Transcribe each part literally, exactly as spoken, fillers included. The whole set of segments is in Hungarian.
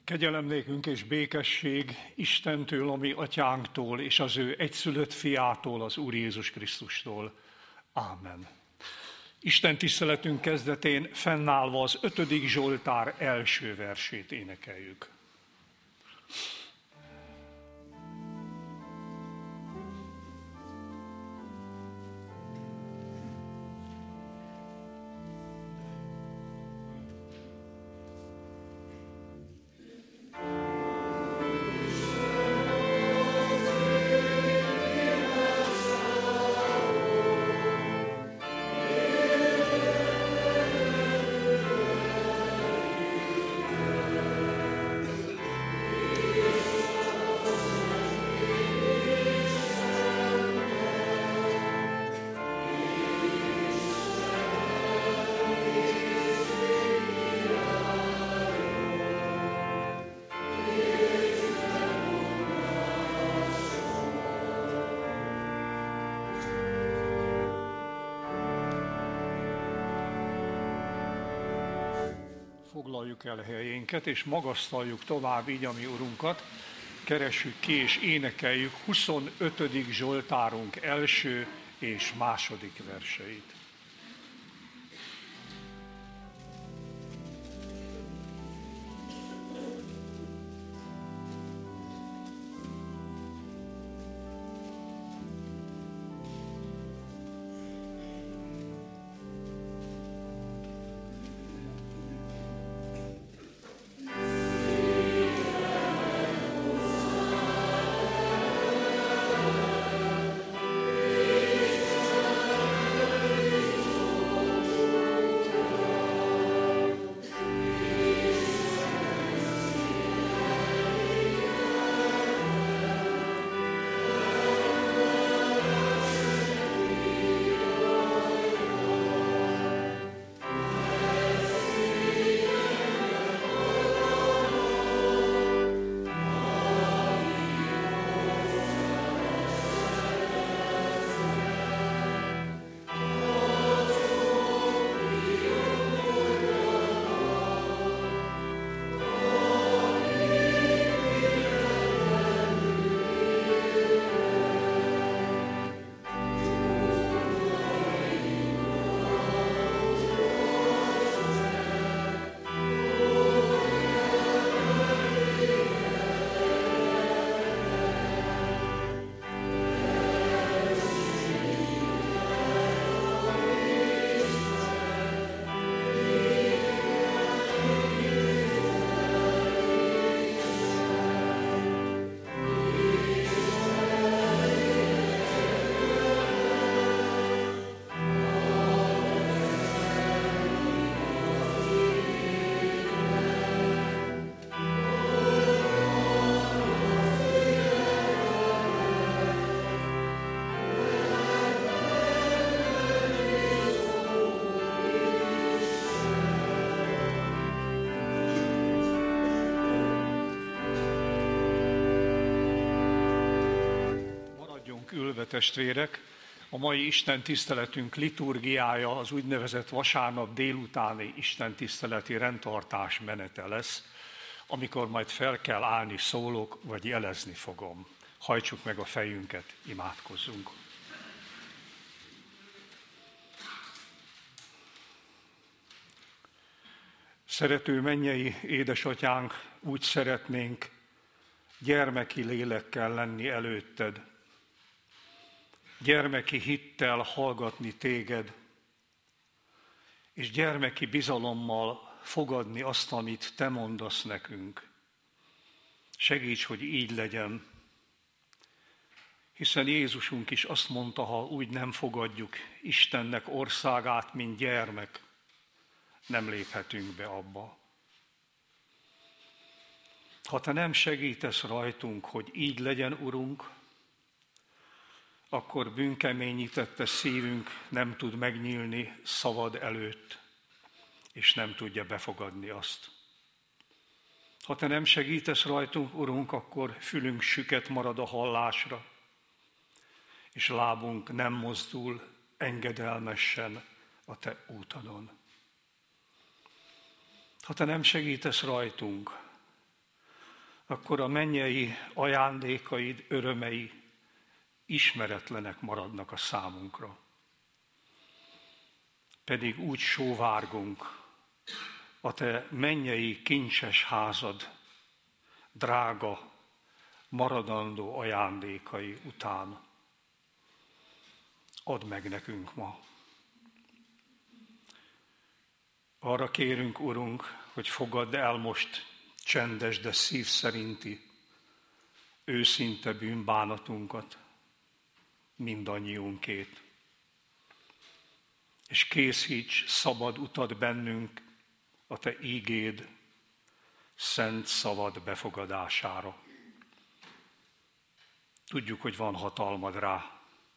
Kegyelem nékünk és békesség Istentől, a mi atyánktól, és az ő egyszülött fiától, az Úr Jézus Krisztustól. Ámen. Isten tiszteletünk kezdetén fennállva az ötödik Zsoltár első versét énekeljük. Foglaljuk el helyénket, és magasztaljuk tovább így a mi Urunkat, keressük ki és énekeljük huszonötödik Zsoltárunk első és második verseit. Ülve, testvérek, a mai Isten tiszteletünk liturgiája az úgynevezett vasárnap délutáni Isten tiszteleti rendtartás menete lesz, amikor majd fel kell állni, szólok, vagy jelezni fogom. Hajtsuk meg a fejünket, imádkozzunk. Szerető mennyei édesatyánk, úgy szeretnénk gyermeki lélekkel lenni előtted, gyermeki hittel hallgatni téged, és gyermeki bizalommal fogadni azt, amit te mondasz nekünk. Segíts, hogy így legyen, hiszen Jézusunk is azt mondta, ha úgy nem fogadjuk Istennek országát, mint gyermek, nem léphetünk be abba. Ha te nem segítesz rajtunk, hogy így legyen, Urunk, akkor bűnkeményítette szívünk nem tud megnyílni szavad előtt, és nem tudja befogadni azt. Ha te nem segítesz rajtunk, Urunk, akkor fülünk süket marad a hallásra, és lábunk nem mozdul engedelmesen a te útadon. Ha te nem segítesz rajtunk, akkor a mennyei ajándékaid, örömei ismeretlenek maradnak a számunkra. Pedig úgy sóvárgunk a te mennyei kincses házad drága, maradandó ajándékai után. Add meg nekünk ma. Arra kérünk, Urunk, hogy fogadd el most csendes, de szív szerinti, őszinte bűnbánatunkat, mindannyiunkét. És készíts szabad utat bennünk a te ígéd szent szavad befogadására. Tudjuk, hogy van hatalmad rá.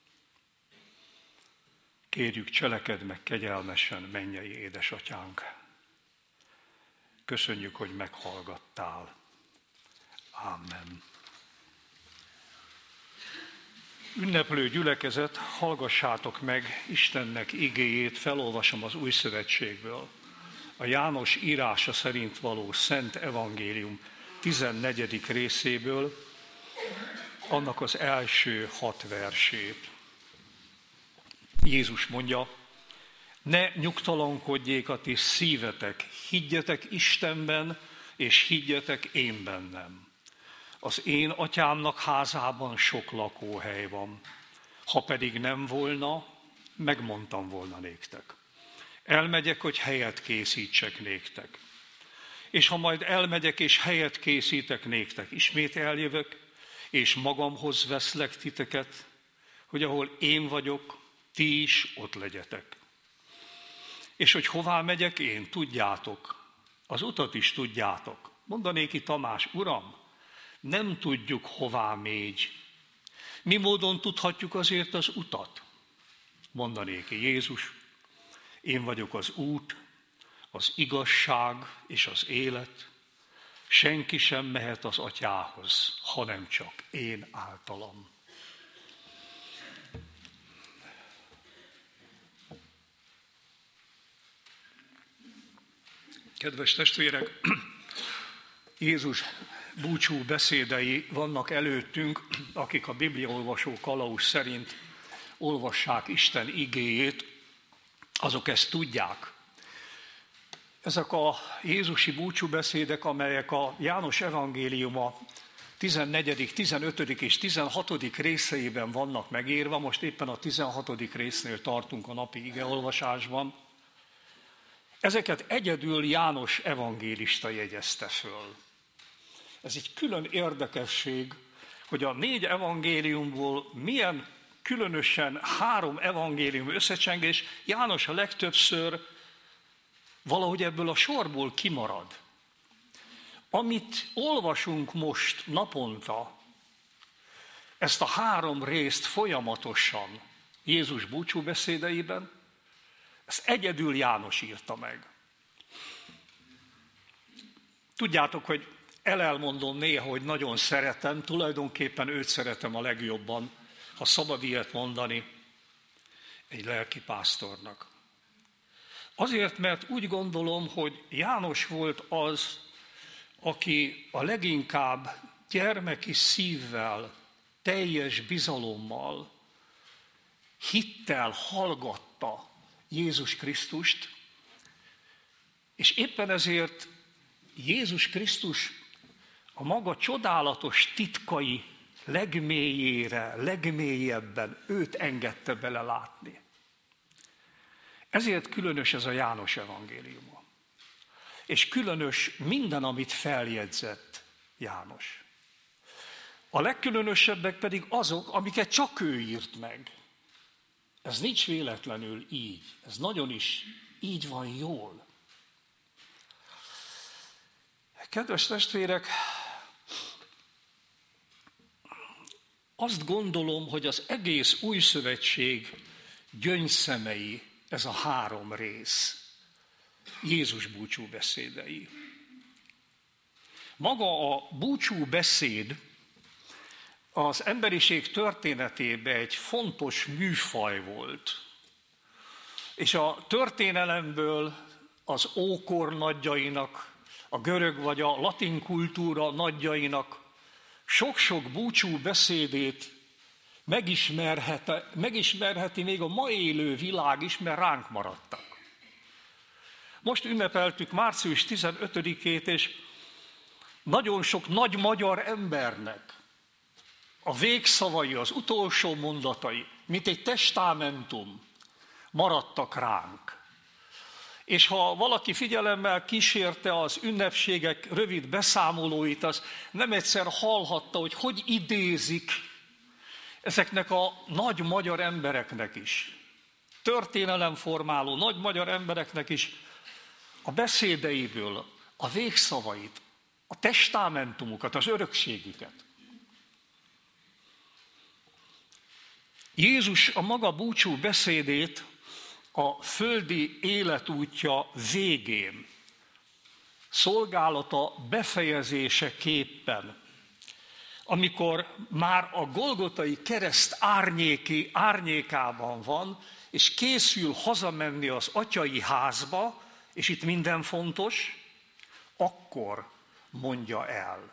Kérjük, cselekedd meg kegyelmesen, mennyei édesatyánk. Köszönjük, hogy meghallgattál. Ámen. Ünneplő gyülekezet, hallgassátok meg Istennek igéjét, felolvasom az Új Szövetségből. A János írása szerint való Szent Evangélium tizennegyedik részéből, annak az első hat versét. Jézus mondja, ne nyugtalankodjék a ti szívetek, higgyetek Istenben, és higgyetek én bennem. Az én atyámnak házában sok lakóhely van. Ha pedig nem volna, megmondtam volna néktek. Elmegyek, hogy helyet készítsek néktek. És ha majd elmegyek, és helyet készítek néktek, ismét eljövök, és magamhoz veszlek titeket, hogy ahol én vagyok, ti is ott legyetek. És hogy hová megyek én, tudjátok, az utat is tudjátok. Mondanéki Tamás, Uram, nem tudjuk, hová mégy. Mi módon tudhatjuk azért az utat? Mondanéki Jézus, én vagyok az út, az igazság és az élet. Senki sem mehet az atyához, hanem csak én általam. Kedves testvérek, Jézus búcsú beszédei vannak előttünk, akik a bibliaolvasó kalauz szerint olvassák Isten igéjét, azok ezt tudják. Ezek a jézusi búcsúbeszédek, amelyek a János evangéliuma tizennegyedik, tizenötödik és tizenhatodik részeiben vannak megírva, most éppen a tizenhatodik résznél tartunk a napi igeolvasásban. Ezeket egyedül János evangélista jegyezte föl. Ez egy külön érdekesség, hogy a négy evangéliumból milyen különösen három evangélium összecsengés, János a legtöbbször valahogy ebből a sorból kimarad. Amit olvasunk most naponta, ezt a három részt folyamatosan Jézus búcsúbeszédeiben, ezt egyedül János írta meg. Tudjátok, hogy elelmondom néha, hogy nagyon szeretem, tulajdonképpen őt szeretem a legjobban, ha szabad ilyet mondani, egy lelkipásztornak. Azért, mert úgy gondolom, hogy János volt az, aki a leginkább gyermeki szívvel, teljes bizalommal, hittel hallgatta Jézus Krisztust, és éppen ezért Jézus Krisztus a maga csodálatos titkai legmélyére, legmélyebben őt engedte belelátni. Ezért különös ez a János evangéliuma. És különös minden, amit feljegyzett János. A legkülönösebbek pedig azok, amiket csak ő írt meg. Ez nincs véletlenül így. Ez nagyon is így van jól. Kedves testvérek, azt gondolom, hogy az egész új szövetség gyöngyszemei ez a három rész. Jézus búcsúbeszédei. Maga a búcsúbeszéd az emberiség történetében egy fontos műfaj volt. És a történelemből az ókor nagyjainak, a görög vagy a latin kultúra nagyjainak sok-sok búcsú beszédét megismerheti, megismerheti még a ma élő világ is, mert ránk maradtak. Most ünnepeltük március tizenötödikét, és nagyon sok nagy magyar embernek a végszavai, az utolsó mondatai, mint egy testamentum maradtak ránk. És ha valaki figyelemmel kísérte az ünnepségek rövid beszámolóit, az nem egyszer hallhatta, hogy hogy idézik ezeknek a nagy magyar embereknek is, történelemformáló nagy magyar embereknek is a beszédeiből a végszavait, a testamentumukat, az örökségüket. Jézus a maga búcsú beszédét a földi életútja végén, szolgálata befejezéseképpen, amikor már a Golgotai kereszt árnyéki, árnyékában van, és készül hazamenni az atyai házba, és itt minden fontos, akkor mondja el.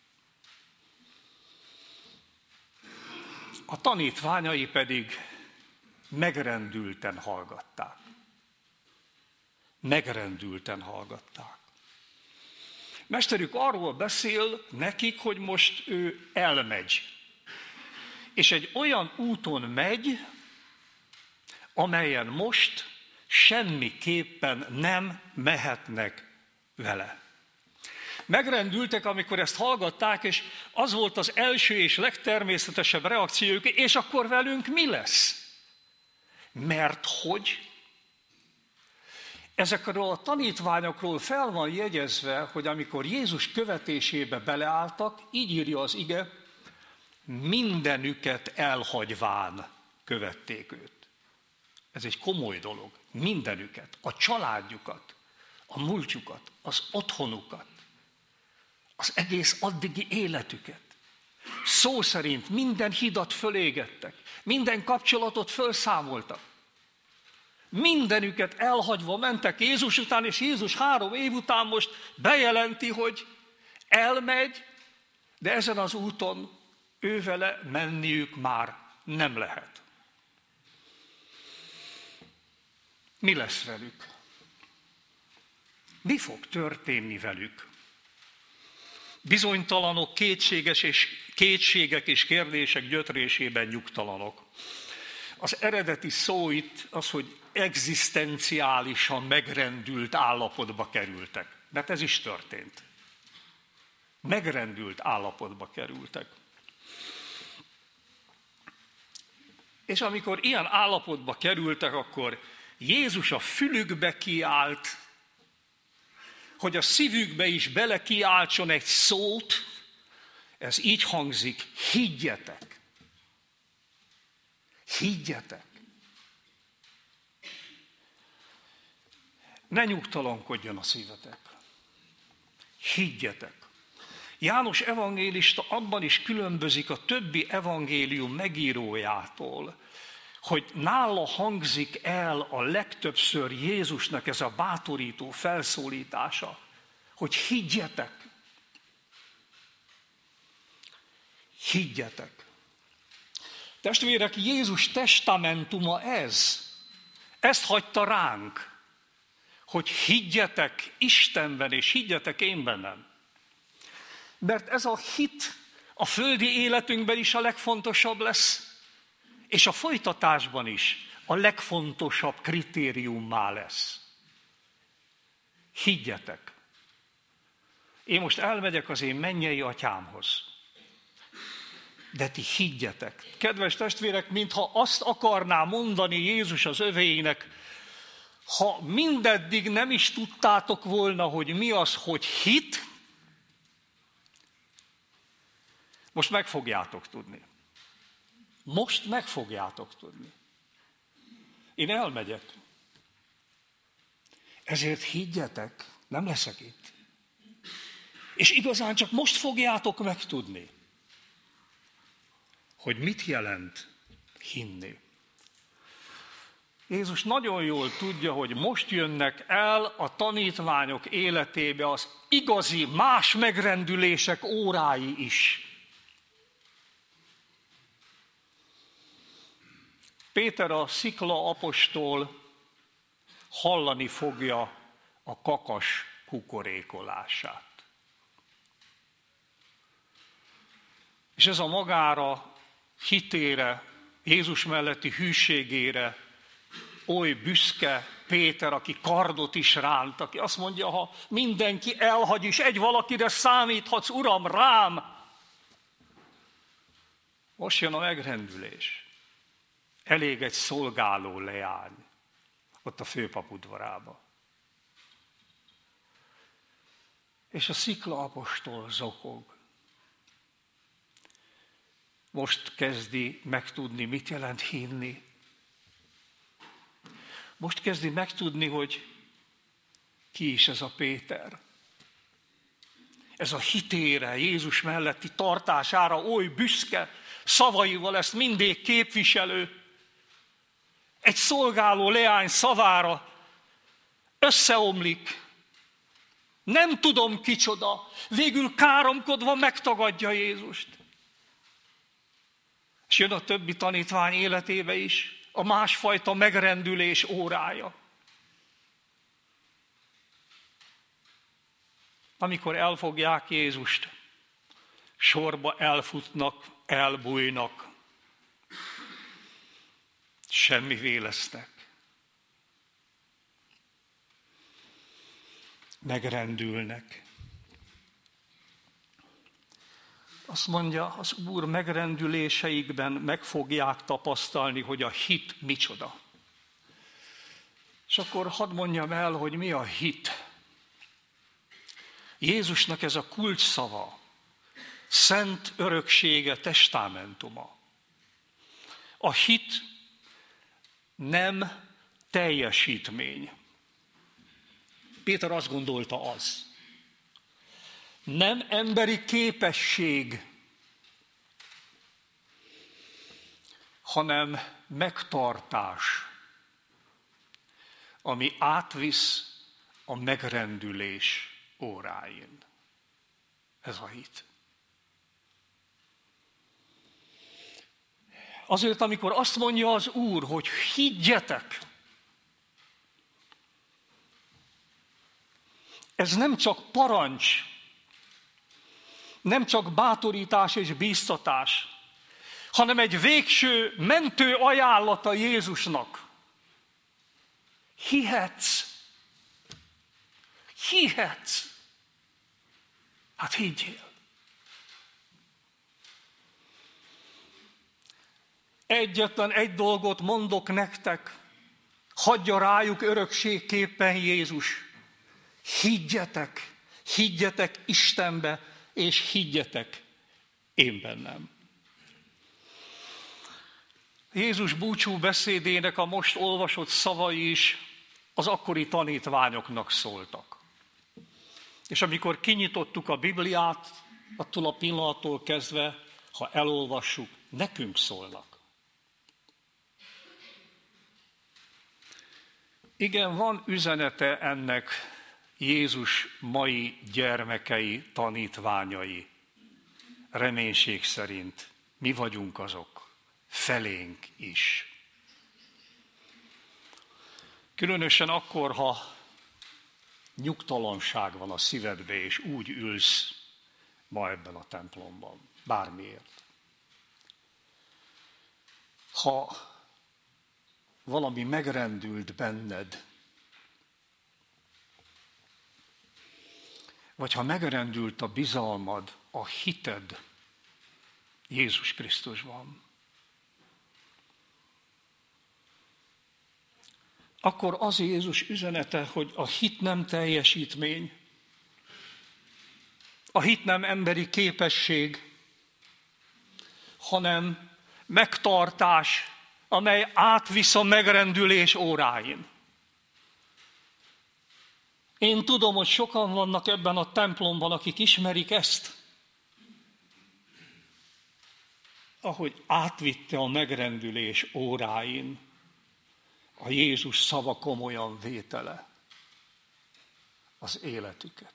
A tanítványai pedig megrendülten hallgatták. Megrendülten hallgatták. Mesterük arról beszél nekik, hogy most ő elmegy. És egy olyan úton megy, amelyen most semmiképpen nem mehetnek vele. Megrendültek, amikor ezt hallgatták, és az volt az első és legtermészetesebb reakciójuk, és akkor velünk mi lesz? Mert hogy ezekről a tanítványokról fel van jegyezve, hogy amikor Jézus követésébe beleálltak, így írja az ige, mindenüket elhagyván követték őt. Ez egy komoly dolog. Mindenüket, a családjukat, a múltjukat, az otthonukat, az egész addigi életüket. Szó szerint minden hidat fölégettek, minden kapcsolatot fölszámoltak. Mindenüket elhagyva mentek Jézus után, és Jézus három év után most bejelenti, hogy elmegy, de ezen az úton ővele menniük már nem lehet. Mi lesz velük? Mi fog történni velük? Bizonytalanok, kétséges és, kétségek és kérdések gyötrésében nyugtalanok. Az eredeti szó itt az, hogy egzisztenciálisan megrendült állapotba kerültek. Mert ez is történt. Megrendült állapotba kerültek. És amikor ilyen állapotba kerültek, akkor Jézus a fülükbe kiált, hogy a szívükbe is belekiáltson egy szót, ez így hangzik, higgyetek. Higgyetek. Ne nyugtalankodjon a szívetek. Higgyetek. János evangélista abban is különbözik a többi evangélium megírójától, hogy nála hangzik el a legtöbbször Jézusnak ez a bátorító felszólítása, hogy higgyetek. Higgyetek. Testvérek, Jézus testamentuma ez. Ezt hagyta ránk, hogy higgyetek Istenben, és higgyetek én bennem. Mert ez a hit a földi életünkben is a legfontosabb lesz, és a folytatásban is a legfontosabb kritériummá lesz. Higgyetek. Én most elmegyek az én mennyei atyámhoz. De ti higgyetek. Kedves testvérek, mintha azt akarná mondani Jézus az övéinek, ha mindeddig nem is tudtátok volna, hogy mi az, hogy hit, most meg fogjátok tudni. Most meg fogjátok tudni. Én elmegyek. Ezért higgyetek, nem leszek itt. És igazán csak most fogjátok megtudni, hogy mit jelent hinni. Jézus nagyon jól tudja, hogy most jönnek el a tanítványok életébe az igazi más megrendülések órái is. Péter, a szikla apostol hallani fogja a kakas kukorékolását. És ez a magára, hitére, Jézus melletti hűségére oly büszke Péter, aki kardot is ránt, aki azt mondja, ha mindenki elhagy is, egy valakire számíthatsz, Uram, rám. Most jön a megrendülés. Elég egy szolgáló leány ott a főpap udvarába. És a szikla apostol zokog. Most kezdi megtudni, mit jelent hinni. Most kezdi megtudni, hogy ki is ez a Péter. Ez a hitére, Jézus melletti tartására oly büszke, szavaival ezt mindig képviselő, egy szolgáló leány szavára összeomlik. Nem tudom kicsoda, végül káromkodva megtagadja Jézust. És jön a többi tanítvány életébe is a másfajta megrendülés órája. Amikor elfogják Jézust, sorba elfutnak, elbújnak, semmivé lesznek. Megrendülnek. Azt mondja, az Úr megrendüléseikben meg fogják tapasztalni, hogy a hit micsoda. És akkor hadd mondjam el, hogy mi a hit. Jézusnak ez a kulcsszava, szent öröksége, testamentuma. A hit nem teljesítmény. Péter azt gondolta, az. Nem emberi képesség, hanem megtartás, ami átvisz a megrendülés óráin. Ez a hit. Azért, amikor azt mondja az Úr, hogy higgyetek, ez nem csak parancs, nem csak bátorítás és bíztatás, hanem egy végső mentő ajánlata Jézusnak. Hihetsz. Hihetsz. Hát higgyél. Egyetlen egy dolgot mondok nektek, hagyja rájuk örökségképpen Jézus. Higgyetek, higgyetek Istenbe, és higgyetek én bennem. Jézus búcsú beszédének a most olvasott szavai is az akkori tanítványoknak szóltak. És amikor kinyitottuk a Bibliát, attól a pillanattól kezdve, ha elolvassuk, nekünk szólnak. Igen, van üzenete ennek Jézus mai gyermekei, tanítványai. Reménység szerint mi vagyunk azok, felénk is. Különösen akkor, ha nyugtalanság van a szívedbe, és úgy ülsz ma ebben a templomban, bármiért. Ha valami megrendült benned, vagy ha megrendült a bizalmad, a hited Jézus Krisztusban, akkor az Jézus üzenete, hogy a hit nem teljesítmény, a hit nem emberi képesség, hanem megtartás, amely átvisz a megrendülés óráin. Én tudom, hogy sokan vannak ebben a templomban, akik ismerik ezt, ahogy átvitte a megrendülés óráin a Jézus szava komolyan vétele az életüket.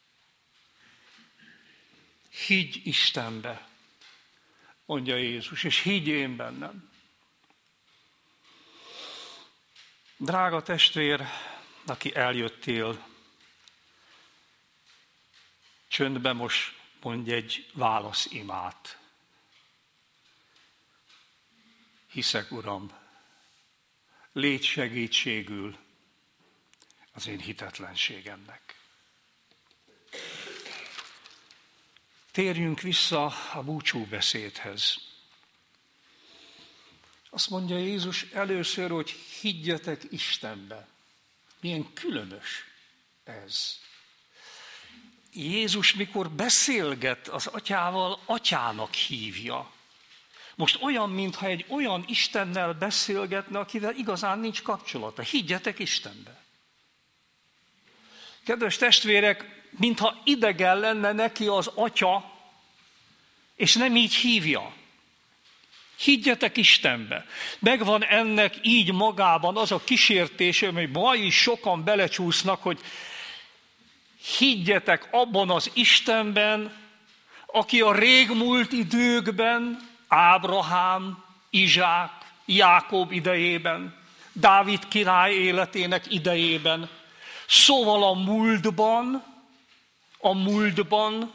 Higgy Istenbe, mondja Jézus, és higgy én bennem. Drága testvér, aki eljöttél, csöndben most mondj egy válaszimát. Hiszek, Uram, légy segítségül az én hitetlenségemnek. Térjünk vissza a búcsúbeszédhez. Azt mondja Jézus először, hogy higgyetek Istenbe. Milyen különös ez. Jézus, mikor beszélget az atyával, atyának hívja. Most olyan, mintha egy olyan Istennel beszélgetne, akivel igazán nincs kapcsolata. Higgyetek Istenbe. Kedves testvérek, mintha idegen lenne neki az atya, és nem így hívja. Higgyetek Istenbe. Megvan ennek így magában az a kísértés, amely ma is sokan belecsúsznak, hogy higgyetek abban az Istenben, aki a régmúlt időkben, Ábrahám, Izsák, Jákob idejében, Dávid király életének idejében, szóval a múltban, a múltban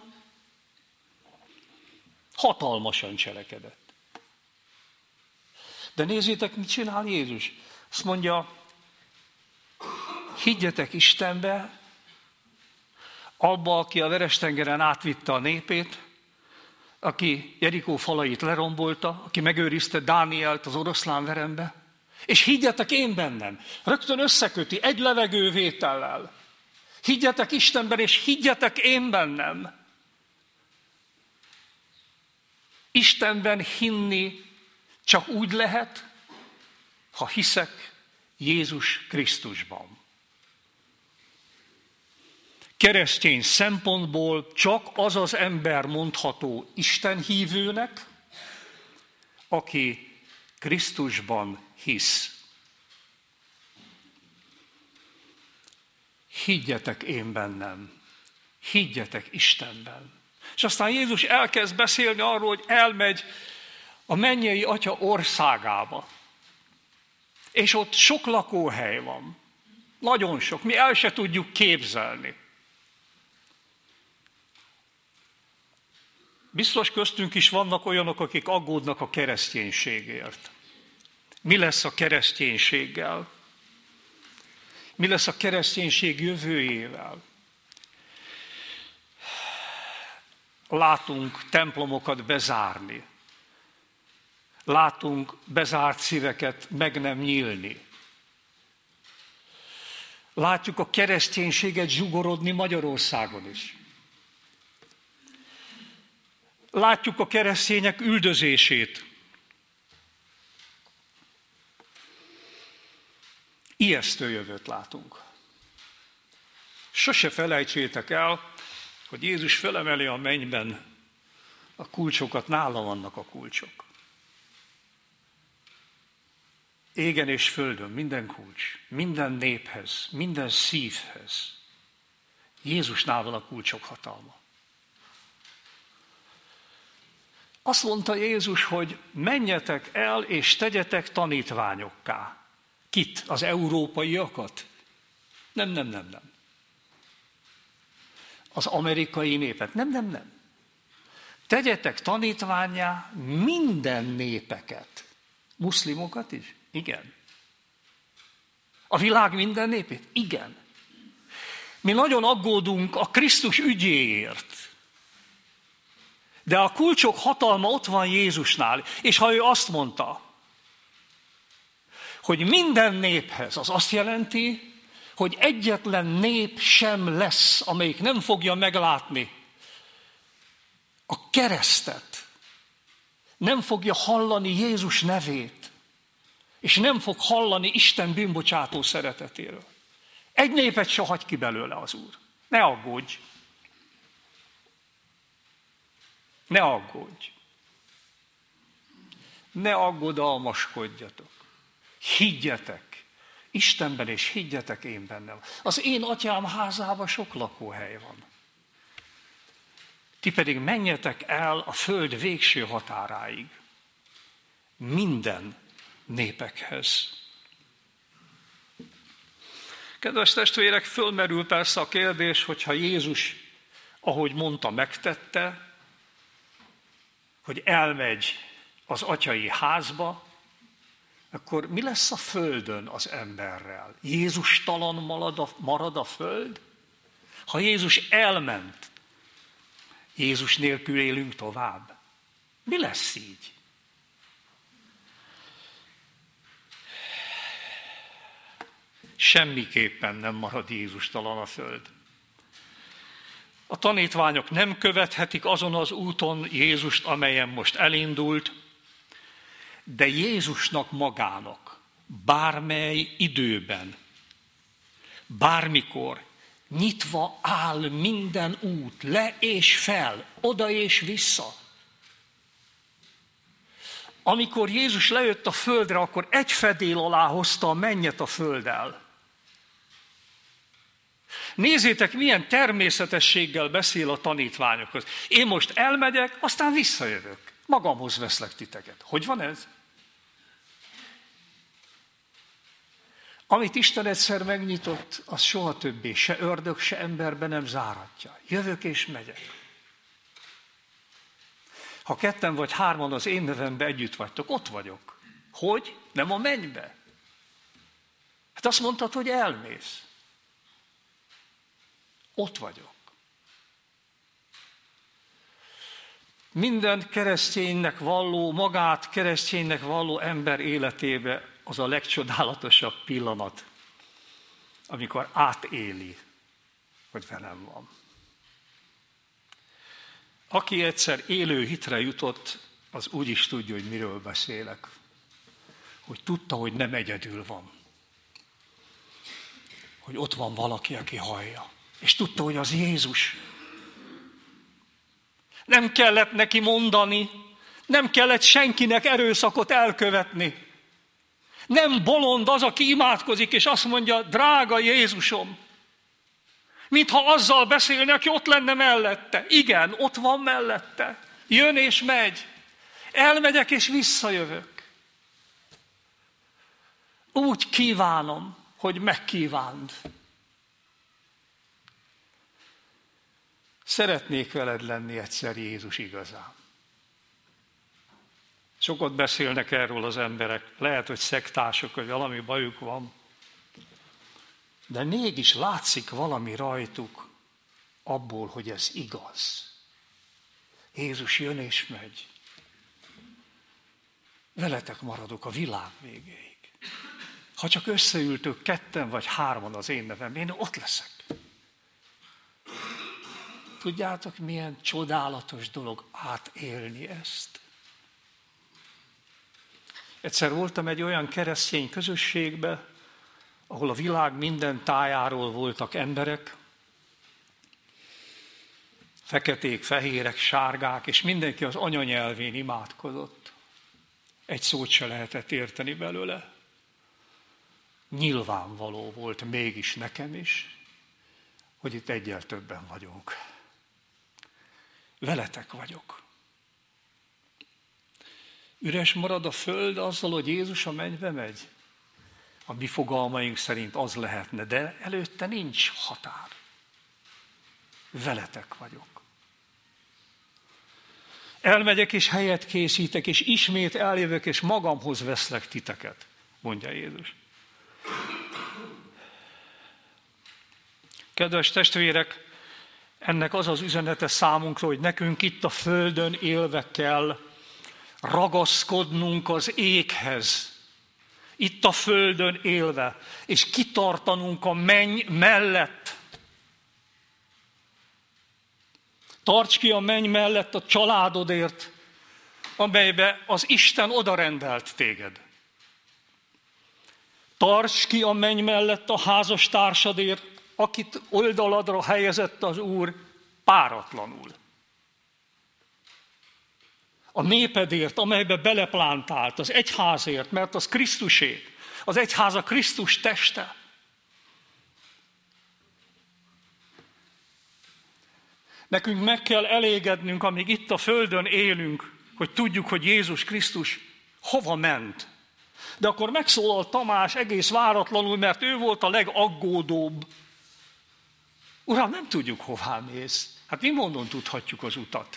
hatalmasan cselekedett. De nézzétek, mit csinál Jézus. Azt mondja, higgyetek Istenbe, abba, aki a Veres-tengeren átvitte a népét, aki Jerikó falait lerombolta, aki megőrizte Dánielt az oroszlánverembe, és higgyetek én bennem. Rögtön összeköti egy levegővétellel. Higgyetek Istenben, és higgyetek én bennem. Istenben hinni csak úgy lehet, ha hiszek Jézus Krisztusban. Keresztény szempontból csak az az ember mondható istenhívőnek, aki Krisztusban hisz. Higgyetek én bennem, higgyetek Istenben. És aztán Jézus elkezd beszélni arról, hogy elmegy a mennyei Atya országába. És ott sok lakóhely van. Nagyon sok. Mi el se tudjuk képzelni. Biztos köztünk is vannak olyanok, akik aggódnak a kereszténységért. Mi lesz a kereszténységgel? Mi lesz a kereszténység jövőjével? Látunk templomokat bezárni. Látunk bezárt szíveket meg nem nyílni. Látjuk a kereszténységet zsugorodni Magyarországon is. Látjuk a keresztények üldözését. Ijesztő jövőt látunk. Sose felejtsétek el, hogy Jézus felemeli a mennyben a kulcsokat, nála vannak a kulcsok. Égen és földön minden kulcs, minden néphez, minden szívhez. Jézusnál van a kulcsok hatalma. Azt mondta Jézus, hogy menjetek el és tegyetek tanítványokká. Kit? Az európaiakat? Nem, nem, nem, nem. Az amerikai népet? Nem, nem, nem. Tegyetek tanítvánnyá minden népeket. Muszlimokat is? Igen. A világ minden népét? Igen. Mi nagyon aggódunk a Krisztus ügyéért. De a kulcsok hatalma ott van Jézusnál. És ha ő azt mondta, hogy minden néphez, az azt jelenti, hogy egyetlen nép sem lesz, amelyik nem fogja meglátni a keresztet, nem fogja hallani Jézus nevét, és nem fog hallani Isten bűnbocsátó szeretetéről. Egy népet se hagy ki belőle az Úr. Ne aggódj! Ne aggódj! Ne aggodalmaskodjatok! Higgyetek! Istenben, és higgyetek én bennem. Az én atyám házában sok lakóhely van. Ti pedig menjetek el a föld végső határáig. Minden népekhez. Kedves testvérek, fölmerül persze a kérdés, hogyha Jézus, ahogy mondta, megtette, hogy elmegy az atyai házba, akkor mi lesz a földön az emberrel? Jézustalan marad a, marad a föld? Ha Jézus elment, Jézus nélkül élünk tovább. Mi lesz így? Semmiképpen nem marad Jézustalan a föld. A tanítványok nem követhetik azon az úton Jézust, amelyen most elindult, de Jézusnak magának bármely időben, bármikor nyitva áll minden út, le és fel, oda és vissza. Amikor Jézus lejött a földre, akkor egy fedél alá hozta a mennyet a földdel. Nézzétek, milyen természetességgel beszél a tanítványokhoz. Én most elmegyek, aztán visszajövök. Magamhoz veszlek titeket. Hogy van ez? Amit Isten egyszer megnyitott, az soha többé se ördög, se emberbe nem záratja. Jövök és megyek. Ha ketten vagy hárman az én nevemben együtt vagytok, ott vagyok. Hogy? Nem a mennybe. Hát azt mondtad, hogy elmész. Ott vagyok. Minden kereszténynek valló, magát kereszténynek valló ember életébe az a legcsodálatosabb pillanat, amikor átéli, hogy velem van. Aki egyszer élő hitre jutott, az úgy is tudja, hogy miről beszélek. Hogy tudta, hogy nem egyedül van. Hogy ott van valaki, aki hallja. És tudta, hogy az Jézus. Nem kellett neki mondani, nem kellett senkinek erőszakot elkövetni. Nem bolond az, aki imádkozik, és azt mondja, drága Jézusom, mintha azzal beszélne, aki ott lenne mellette. Igen, ott van mellette. Jön és megy. Elmegyek és visszajövök. Úgy kívánom, hogy megkívánd. Szeretnék veled lenni egyszer, Jézus, igazán. Sokat beszélnek erről az emberek. Lehet, hogy szektások, hogy valami bajuk van. De mégis látszik valami rajtuk abból, hogy ez igaz. Jézus jön és megy. Veletek maradok a világ végéig. Ha csak összeültök ketten vagy hárman az én nevem, én ott leszek. Tudjátok, milyen csodálatos dolog átélni ezt? Egyszer voltam egy olyan keresztény közösségbe, ahol a világ minden tájáról voltak emberek, feketék, fehérek, sárgák, és mindenki az anyanyelvén imádkozott. Egy szót se lehetett érteni belőle. Nyilvánvaló volt mégis nekem is, hogy itt egyel többen vagyunk. Veletek vagyok. Üres marad a föld azzal, hogy Jézus a mennybe megy? A mi fogalmaink szerint az lehetne, de előtte nincs határ. Veletek vagyok. Elmegyek és helyet készítek, és ismét eljövök, és magamhoz veszlek titeket, mondja Jézus. Kedves testvérek, ennek az az üzenete számunkra, hogy nekünk itt a földön élve kell ragaszkodnunk az éghez. Itt a földön élve, és kitartanunk a menny mellett. Tarts ki a menny mellett a családodért, amelybe az Isten odarendelt téged. Tarts ki a menny mellett a házastársadért, akit oldaladra helyezett az Úr páratlanul. A népedért, amelybe beleplántált, az egyházért, mert az Krisztusé, Az egyház a Krisztus teste. Nekünk meg kell elégednünk, amíg itt a földön élünk, hogy tudjuk, hogy Jézus Krisztus hova ment. De akkor megszólal Tamás egész váratlanul, mert ő volt a legaggódóbb. Uram, nem tudjuk, hová mész. Hát mi mondon tudhatjuk az utat?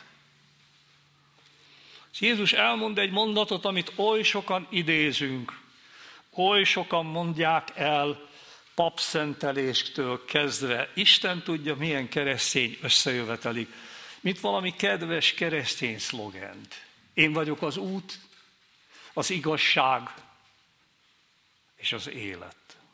És Jézus elmond egy mondatot, amit oly sokan idézünk, oly sokan mondják el, papszenteléstől kezdve. Isten tudja, milyen keresztény összejövetelik, mint valami kedves keresztény szlogent. Én vagyok az út, az igazság és az élet.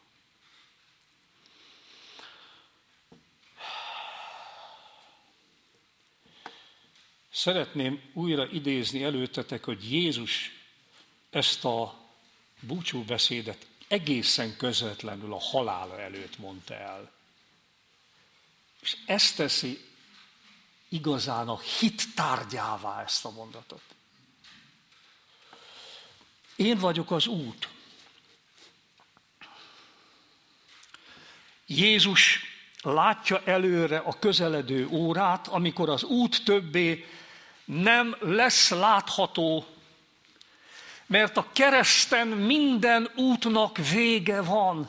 Szeretném újra idézni előttetek, hogy Jézus ezt a búcsúbeszédet egészen közvetlenül a halála előtt mondta el. És ezt teszi igazán a hit tárgyává ezt a mondatot. Én vagyok az út. Jézus látja előre a közeledő órát, amikor az út többé nem lesz látható, mert a kereszten minden útnak vége van.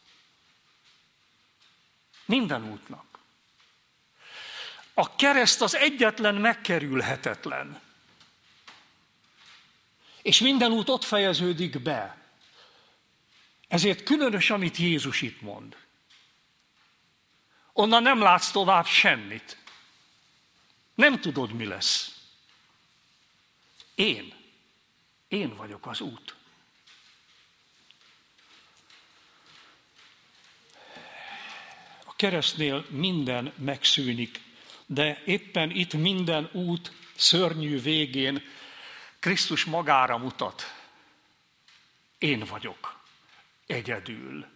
Minden útnak. A kereszt az egyetlen megkerülhetetlen. És minden út ott fejeződik be. Ezért különös, amit Jézus itt mond. Onnan nem látsz tovább semmit. Nem tudod, mi lesz. Én. Én vagyok az út. A keresztnél minden megszűnik, de éppen itt minden út szörnyű végén Krisztus magára mutat. Én vagyok. Egyedül.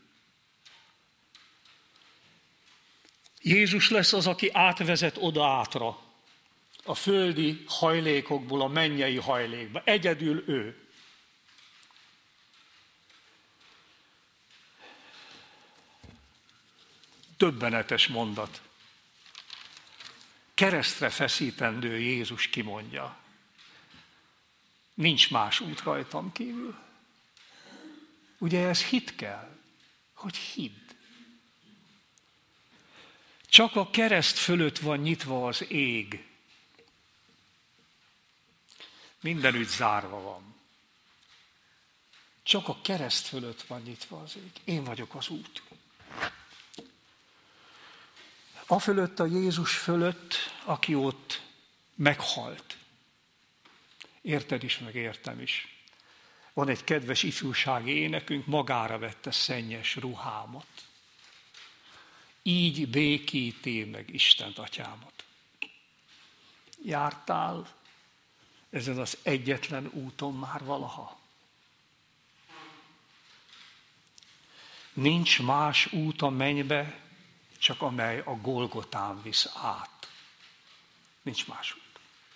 Jézus lesz az, aki átvezet oda-átra, a földi hajlékokból a mennyei hajlékba. Egyedül ő. Döbbenetes mondat. Keresztre feszítendő Jézus kimondja. Nincs más út rajtam kívül. Ugye ez hit kell, hogy hidd. Csak a kereszt fölött van nyitva az ég. Mindenütt zárva van. Csak a kereszt fölött van nyitva az ég. Én vagyok az út. A fölött, a Jézus fölött, aki ott meghalt. Érted is, meg értem is. Van egy kedves ifjúsági énekünk, magára vette szennyes ruhámat. Így békíti meg Istent atyámat. Jártál ezen az egyetlen úton már valaha? Nincs más út a mennybe, csak amely a Golgotán visz át. Nincs más út.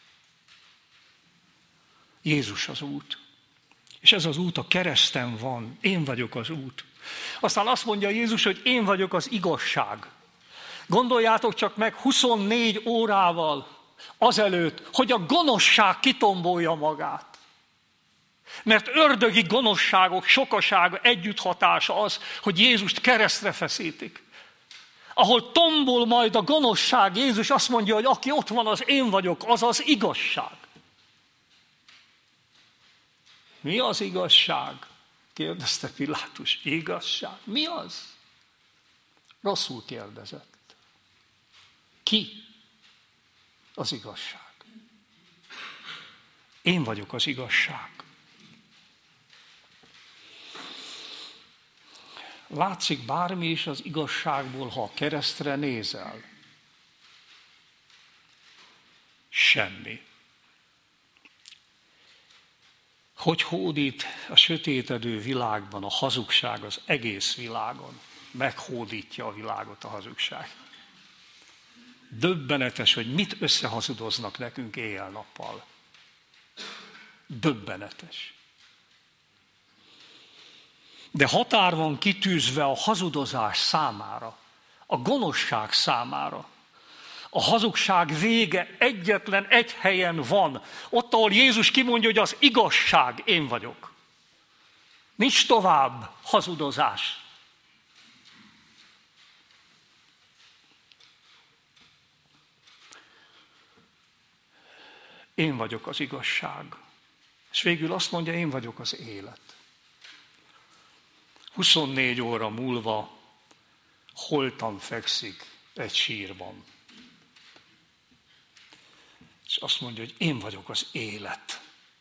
Jézus az út. És ez az út a kereszten van. Én vagyok az út. Aztán azt mondja Jézus, hogy én vagyok az igazság. Gondoljátok csak meg huszonnégy órával azelőtt, hogy a gonoszság kitombolja magát. Mert ördögi gonoszságok sokasága együtthatása az, hogy Jézust keresztre feszítik. Ahol tombol majd a gonoszság, Jézus azt mondja, hogy aki ott van, az én vagyok, az az igazság. Mi az igazság? Kérdezte Pilátus. Igazság? Mi az? Rosszul kérdezett. Ki az igazság? Én vagyok az igazság. Látszik bármi is az igazságból, ha a keresztre nézel? Semmi. Hogy hódít a sötétedő világban a hazugság az egész világon? Meghódítja a világot a hazugság. Döbbenetes, hogy mit összehazudoznak nekünk éjjel-nappal. Döbbenetes. De határ van kitűzve a hazudozás számára, a gonoszság számára. A hazugság vége egyetlen egy helyen van, ott, ahol Jézus kimondja, hogy az igazság én vagyok. Nincs tovább hazudozás. Én vagyok az igazság. És végül azt mondja, én vagyok az élet. huszonnégy óra múlva holtan fekszik egy sírban. És azt mondja, hogy én vagyok az élet.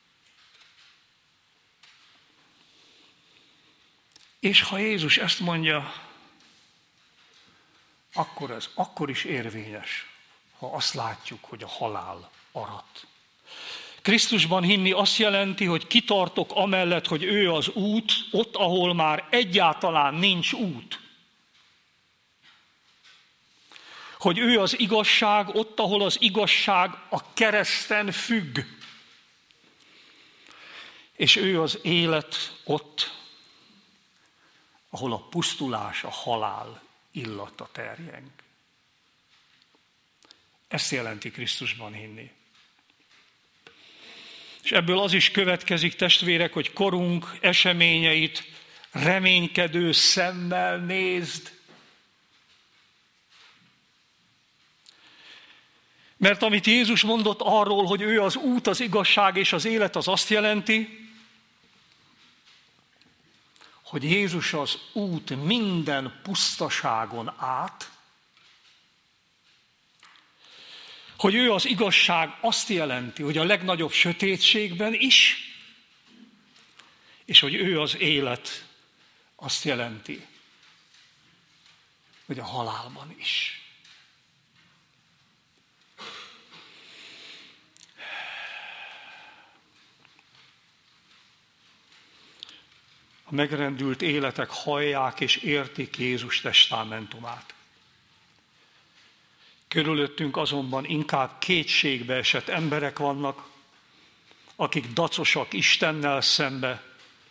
És ha Jézus ezt mondja, akkor ez akkor is érvényes, ha azt látjuk, hogy a halál arat. Krisztusban hinni azt jelenti, hogy kitartok amellett, hogy ő az út, ott, ahol már egyáltalán nincs út. Hogy ő az igazság, ott, ahol az igazság a kereszten függ. És ő az élet ott, ahol a pusztulás, a halál illata terjeng. Ezt jelenti Krisztusban hinni. És ebből az is következik, testvérek, hogy korunk eseményeit reménykedő szemmel nézd. Mert amit Jézus mondott arról, hogy ő az út, az igazság és az élet, az azt jelenti, hogy Jézus az út minden pusztaságon át, hogy ő az igazság azt jelenti, hogy a legnagyobb sötétségben is, és hogy ő az élet azt jelenti, hogy a halálban is. A megrendült életek hallják és értik Jézus testamentumát. Körülöttünk azonban inkább kétségbe esett emberek vannak, akik dacosak Istennel szembe,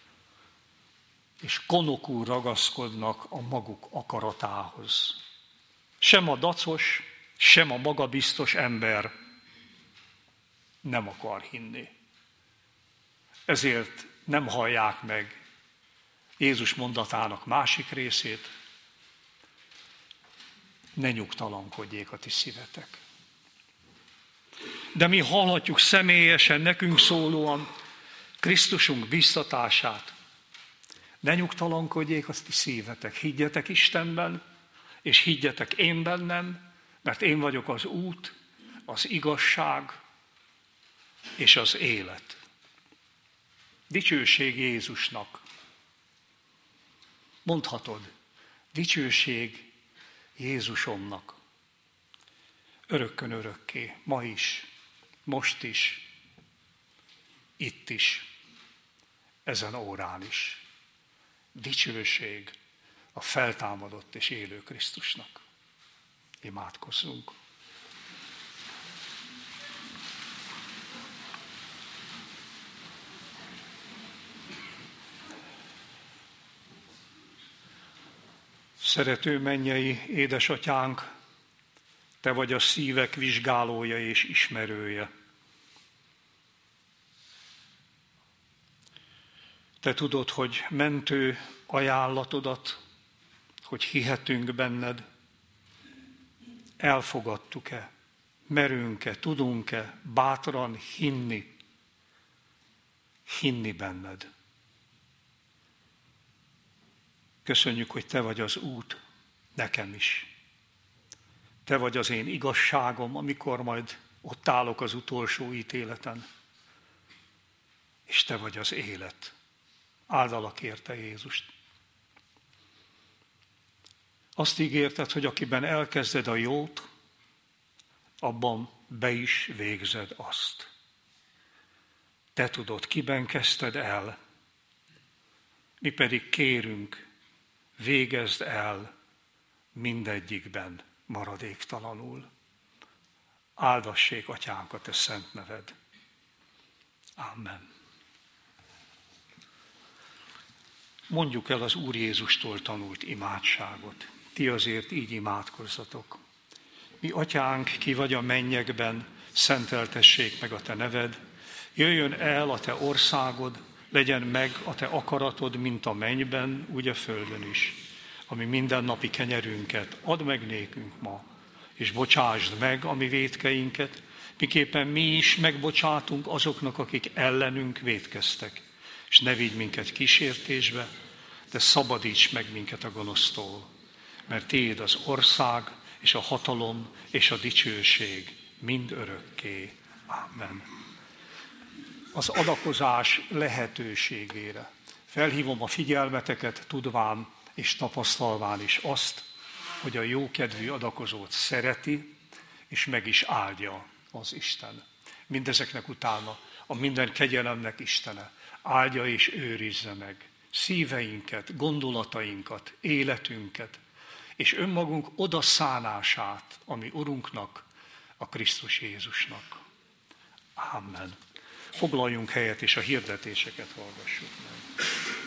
és konokul ragaszkodnak a maguk akaratához. Sem a dacos, sem a magabiztos ember nem akar hinni. Ezért nem hallják meg Jézus mondatának másik részét, ne nyugtalankodjék a ti szívetek. De mi hallhatjuk személyesen, nekünk szólóan Krisztusunk biztatását. Ne nyugtalankodjék a ti szívetek, higgyetek Istenben, és higgyetek én bennem, mert én vagyok az út, az igazság és az élet. Dicsőség Jézusnak. Mondhatod, dicsőség Jézusomnak. Örökkön örökké, ma is, most is, itt is, ezen órán is. Dicsőség a feltámadott és élő Krisztusnak. Imádkozzunk. Szerető mennyei édesatyánk, te vagy a szívek vizsgálója és ismerője. Te tudod, hogy mentő ajánlatodat, hogy hihetünk benned, elfogadtuk-e, merünk-e, tudunk-e bátran hinni, hinni benned. Köszönjük, hogy te vagy az út, nekem is. Te vagy az én igazságom, amikor majd ott állok az utolsó ítéleten. És te vagy az élet. Áldalak érte Jézust. Azt ígérted, hogy akiben elkezded a jót, abban be is végzed azt. Te tudod, kiben kezdted el, mi pedig kérünk, végezd el mindegyikben maradéktalanul. Áldassék, Atyánk, a te szent neved. Amen. Mondjuk el az Úr Jézustól tanult imádságot. Ti azért így imádkozzatok. Mi atyánk, ki vagy a mennyekben, szenteltessék meg a te neved, jöjjön el a te országod, legyen meg a te akaratod, mint a mennyben, úgy a földön is. Ami mindennapi kenyerünket add meg nékünk ma, és bocsásd meg a mi vétkeinket, miképpen mi is megbocsátunk azoknak, akik ellenünk vétkeztek. És ne vigy minket kísértésbe, de szabadíts meg minket a gonosztól, mert tiéd az ország, és a hatalom, és a dicsőség mind örökké. Amen. Az adakozás lehetőségére felhívom a figyelmeteket, tudván és tapasztalván is azt, hogy a jókedvű adakozót szereti, és meg is áldja az Isten. Mindezeknek utána a minden kegyelemnek Istene áldja és őrizze meg szíveinket, gondolatainkat, életünket, és önmagunk odaszánását a mi Urunknak, a Krisztus Jézusnak. Amen. Foglaljunk helyet, és a hirdetéseket hallgassuk meg.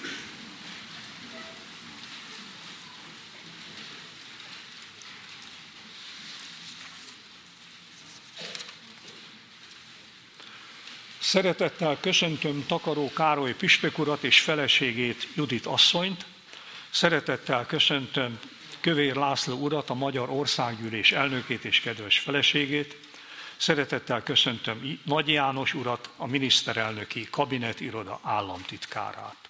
Szeretettel köszöntöm Takaró Károly püspök urat és feleségét, Judit asszonyt. Szeretettel köszöntöm Kövér László urat, a Magyar Országgyűlés elnökét és kedves feleségét. Szeretettel köszöntöm Nagy János urat, a miniszterelnöki kabinetiroda államtitkárát.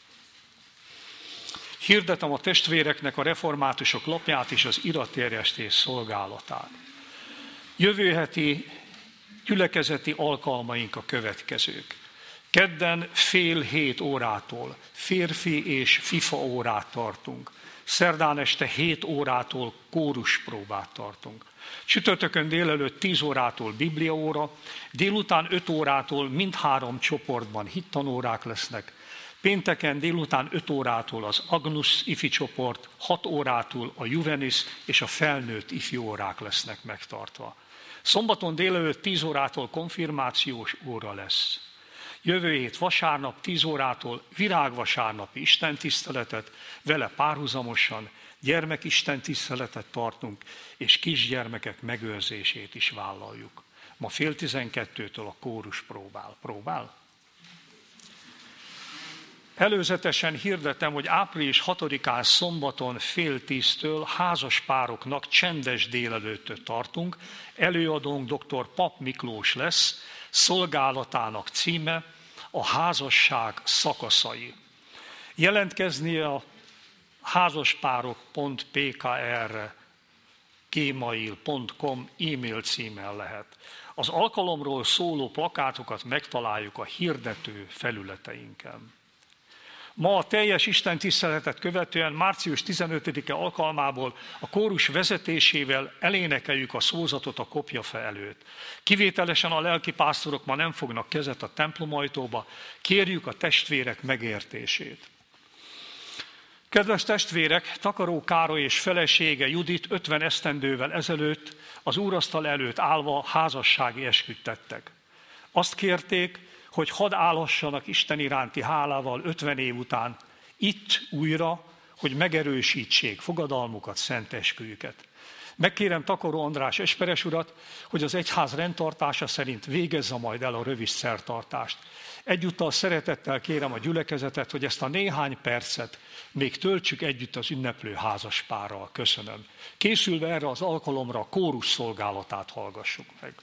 Hirdetem a testvéreknek a reformátusok lapját és az iratterjesztés szolgálatát. Jövő heti gyülekezeti alkalmaink a következők. Kedden fél hét órától férfi és fifa órát tartunk. Szerdán este hét órától kóruspróbát tartunk. Csütörtökön délelőtt tíz órától bibliaóra, délután öt órától mindhárom csoportban hittanórák lesznek. Pénteken délután öt órától az Agnus ifi csoport, hat órától a Juvenis és a felnőtt ifi órák lesznek megtartva. Szombaton délelőtt tíz órától konfirmációs óra lesz. Jövő hét vasárnap tíz órától virágvasárnapi istentiszteletet, vele párhuzamosan gyermekistentiszteletet tartunk, és kisgyermekek megőrzését is vállaljuk. Ma fél tizenkettőtől a kórus próbál. Próbál? Előzetesen hirdetem, hogy április hatodikán szombaton fél tíztől házas pároknak csendes délelőttöt tartunk. Előadónk dr. Pap Miklós lesz, szolgálatának címe a házasság szakaszai. Jelentkezni a házaspárok pont p k r gmail pont com e-mail címmel lehet. Az alkalomról szóló plakátokat megtaláljuk a hirdető felületeinken. Ma a teljes istentiszteletet követően március tizenötödike alkalmából a kórus vezetésével elénekeljük a szózatot a kopjafa előtt. Kivételesen a lelkipásztorok ma nem fognak kezet a templom ajtóba, kérjük a testvérek megértését. Kedves testvérek, Takaró Károly és felesége Judit ötven esztendővel ezelőtt az úrasztal előtt állva házassági esküt tettek. Azt kérték, hogy hadd állhassanak Isten iránti hálával ötven év után itt újra, hogy megerősítsék fogadalmukat, szent esküjüket. Megkérem Takaró András esperes urat, hogy az egyház rendtartása szerint végezze majd el a rövid szertartást. Egyúttal szeretettel kérem a gyülekezetet, hogy ezt a néhány percet még töltsük együtt az ünneplő házaspárral. Köszönöm. Készülve erre az alkalomra a kórus szolgálatát hallgassuk meg.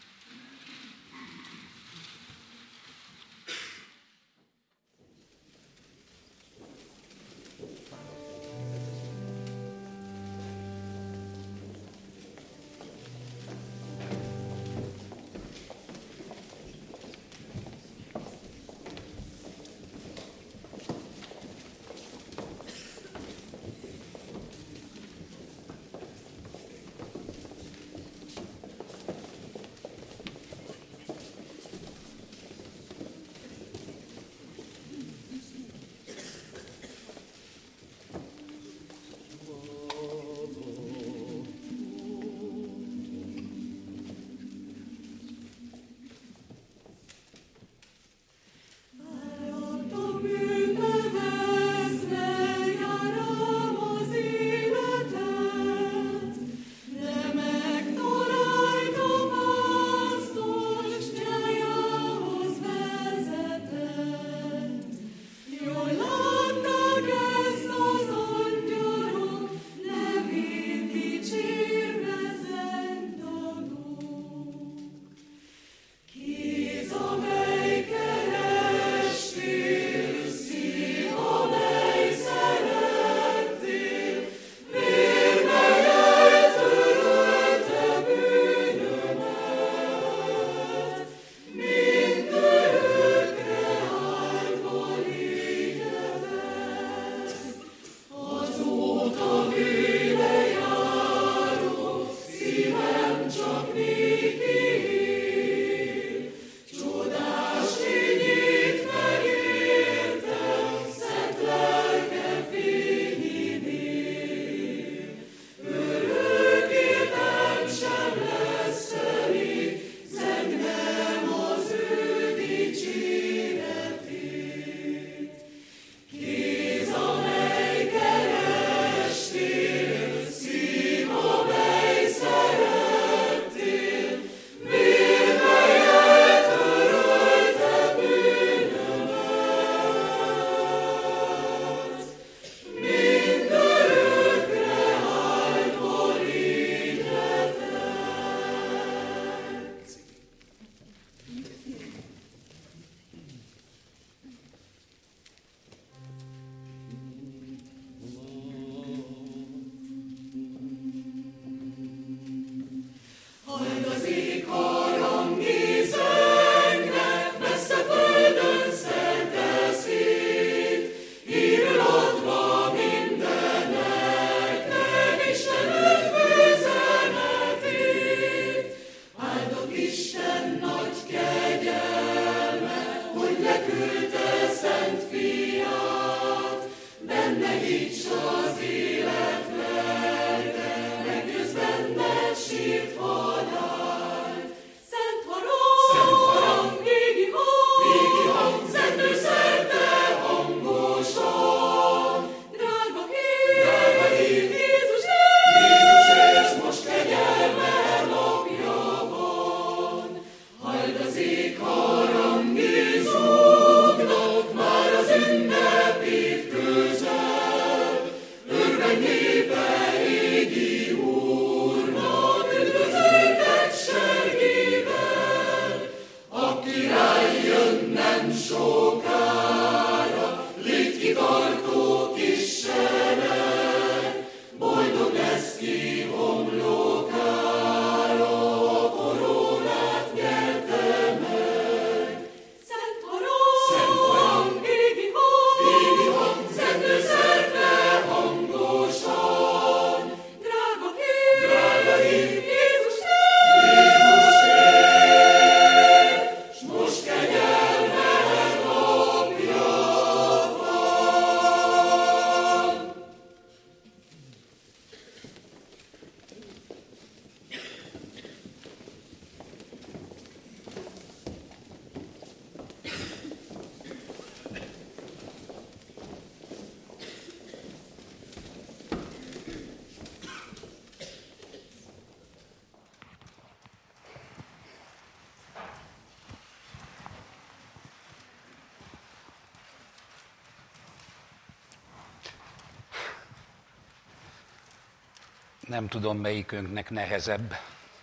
Nem tudom, melyikünknek nehezebb.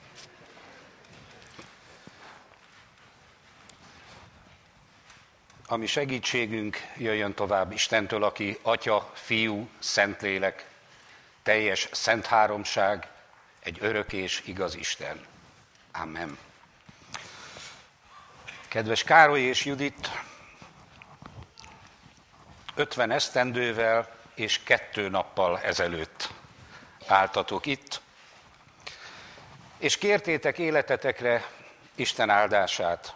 Ami segítségünk jöjjön tovább Istentől, aki Atya, Fiú, Szentlélek, teljes szent háromság, egy örök és igaz Isten. Amen. Kedves Károly és Judit, ötven esztendővel és kettő nappal ezelőtt álltatok itt, és kértétek életetekre Isten áldását.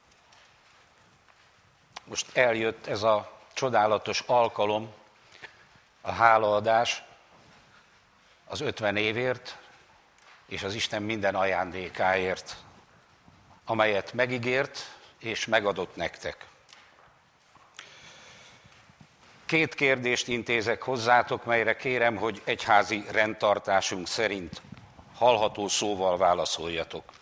Most eljött ez a csodálatos alkalom, a hálaadás az ötven évért, és az Isten minden ajándékáért, amelyet megígért és megadott nektek. Két kérdést intézek hozzátok, melyre kérem, hogy egyházi rendtartásunk szerint hallható szóval válaszoljatok.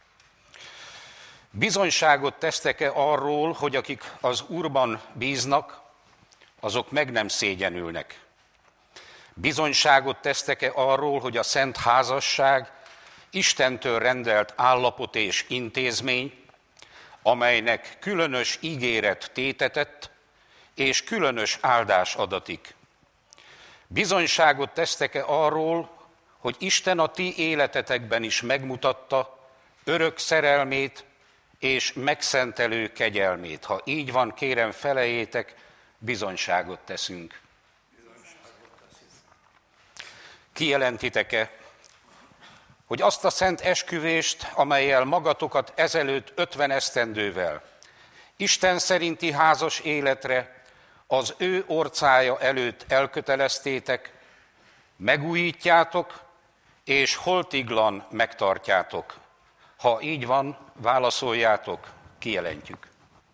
Bizonyságot tesztek-e arról, hogy akik az Úrban bíznak, azok meg nem szégyenülnek? Bizonyságot tesztek-e arról, hogy a szent házasság Istentől rendelt állapot és intézmény, amelynek különös ígéret tétetett, és különös áldás adatik? Bizonyságot tesztek-e arról, hogy Isten a ti életetekben is megmutatta örök szerelmét és megszentelő kegyelmét? Ha így van, kérem, felejétek, bizonyságot teszünk. Kijelentitek-e, hogy azt a szent esküvést, amellyel magatokat ezelőtt ötven esztendővel Isten szerinti házas életre az ő orcája előtt elköteleztétek, megújítjátok és holtiglan megtartjátok? Ha így van, válaszoljátok, kijelentjük.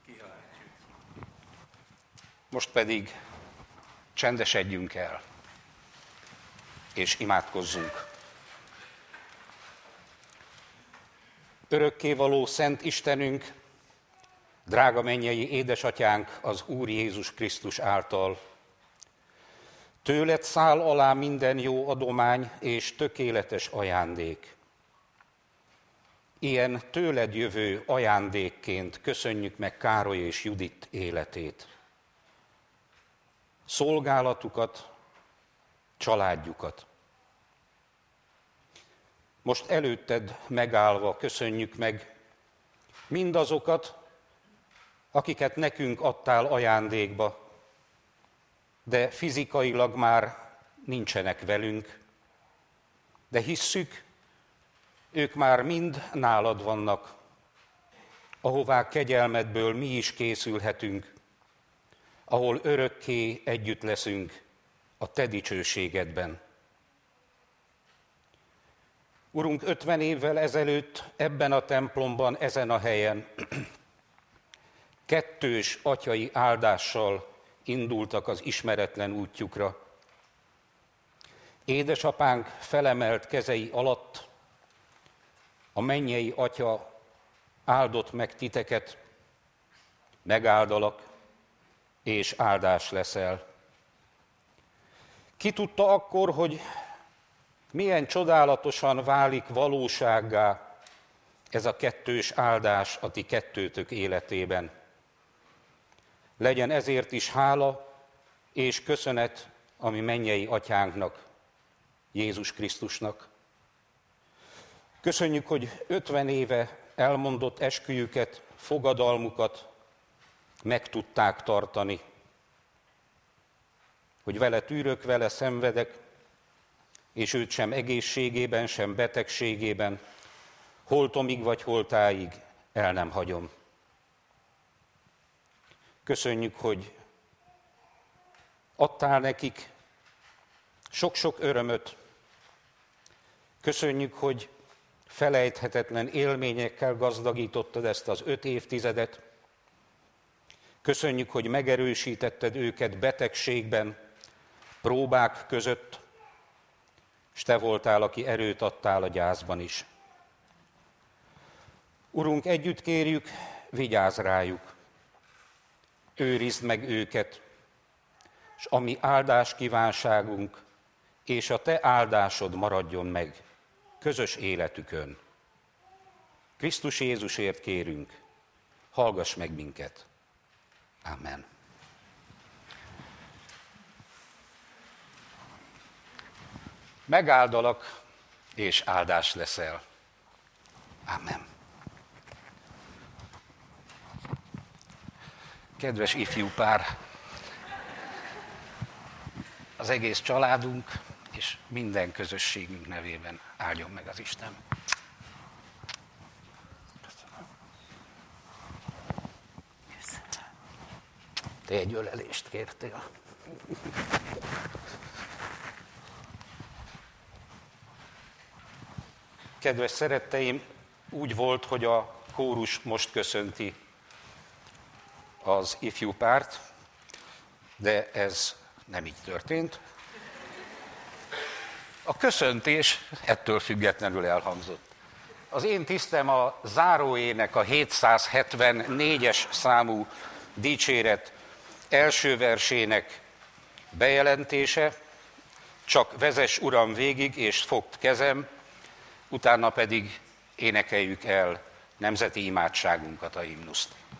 Most pedig csendesedjünk el, és imádkozzunk. Örökkévaló szent Istenünk, drága mennyei édesatyánk az Úr Jézus Krisztus által, tőled száll alá minden jó adomány és tökéletes ajándék. Ilyen tőled jövő ajándékként köszönjük meg Károly és Judit életét, szolgálatukat, családjukat. Most előtted megállva köszönjük meg mindazokat, akiket nekünk adtál ajándékba, de fizikailag már nincsenek velünk, de hisszük, ők már mind nálad vannak, ahová kegyelmedből mi is készülhetünk, ahol örökké együtt leszünk a te dicsőségedben. Urunk, ötven évvel ezelőtt ebben a templomban, ezen a helyen kettős atyai áldással indultak az ismeretlen útjukra. Édesapánk felemelt kezei alatt a mennyei Atya áldott meg titeket, megáldalak, és áldás leszel. Ki tudta akkor, hogy milyen csodálatosan válik valósággá ez a kettős áldás a ti kettőtök életében. Legyen ezért is hála és köszönet a mi mennyei atyánknak, Jézus Krisztusnak. Köszönjük, hogy ötven éve elmondott esküjüket, fogadalmukat meg tudták tartani. Hogy vele tűrök, vele szenvedek, és őt sem egészségében, sem betegségében, holtomig vagy holtáig el nem hagyom. Köszönjük, hogy adtál nekik sok-sok örömöt. Köszönjük, hogy felejthetetlen élményekkel gazdagítottad ezt az öt évtizedet. Köszönjük, hogy megerősítetted őket betegségben, próbák között, és te voltál, aki erőt adtál a gyászban is. Urunk, együtt kérjük, vigyázz rájuk, őrizd meg őket, és ami áldás kívánságunk és a te áldásod maradjon meg közös életükön. Krisztus Jézusért kérünk, hallgass meg minket. Amen. Megáldalak, és áldás leszel. Amen. Kedves ifjú pár, az egész családunk és minden közösségünk nevében áldjon meg az Isten. Köszönöm. Te egy ölelést kértél. Kedves szeretteim, úgy volt, hogy a kórus most köszönti az ifjú párt, de ez nem így történt. A köszöntés ettől függetlenül elhangzott. Az én tisztem a záróének a hétszázhetvennégyes számú dicséret első versének bejelentése, csak vezess Uram végig, és fogd kezem, utána pedig énekeljük el nemzeti imádságunkat, a himnuszt.